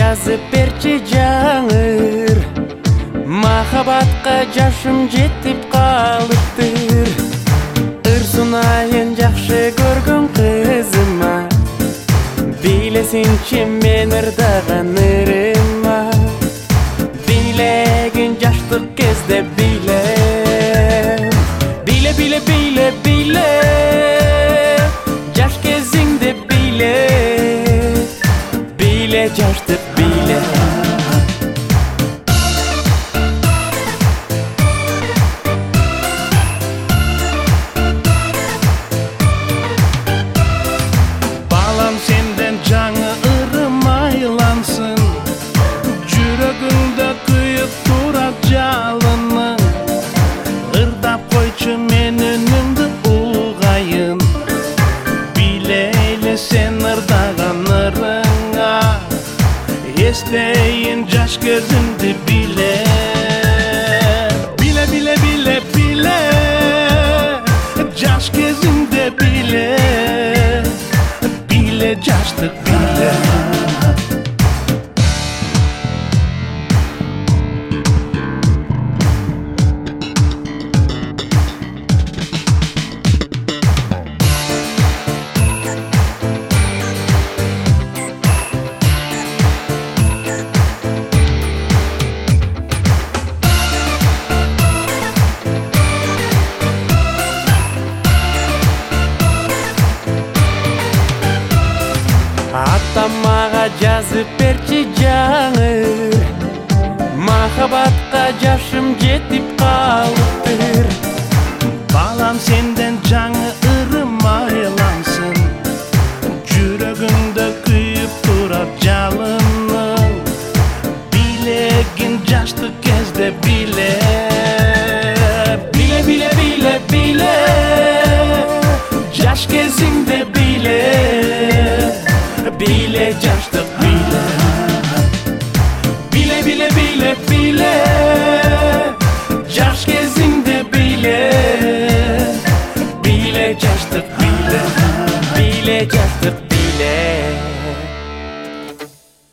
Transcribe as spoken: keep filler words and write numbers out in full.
жазып берчи жаңыр, махабатка жашым жетип калыптыр. Ырсунайын жакшы көргөн кызыма, билесинчи мен ырдаган ырыма. Билегин жаштык кезде биле, биле биле биле биле, жаш кезиңде биле, биле жаштык биле. Балам сенден жаңы ырым айлансын, жүрөгүңдө күйүп турат жалының. Ырдап койчу мен үнүңдү угайын, билейле сен ырдаган ырыңа. Эстейин жаш кезимди биле, биле биле биле биле, жаш кезимде биле, биле жаштык биле. Атам мага жазып берчи жаңыр, махабатка жашым жетип калыптыр. Балам сенден жаңы ырым айлансын, жүрөгүңдө күйүп турат жалының. Билегин жаштык кезде биле, биле биле биле биле, жаш кезиңде биле, биле жаш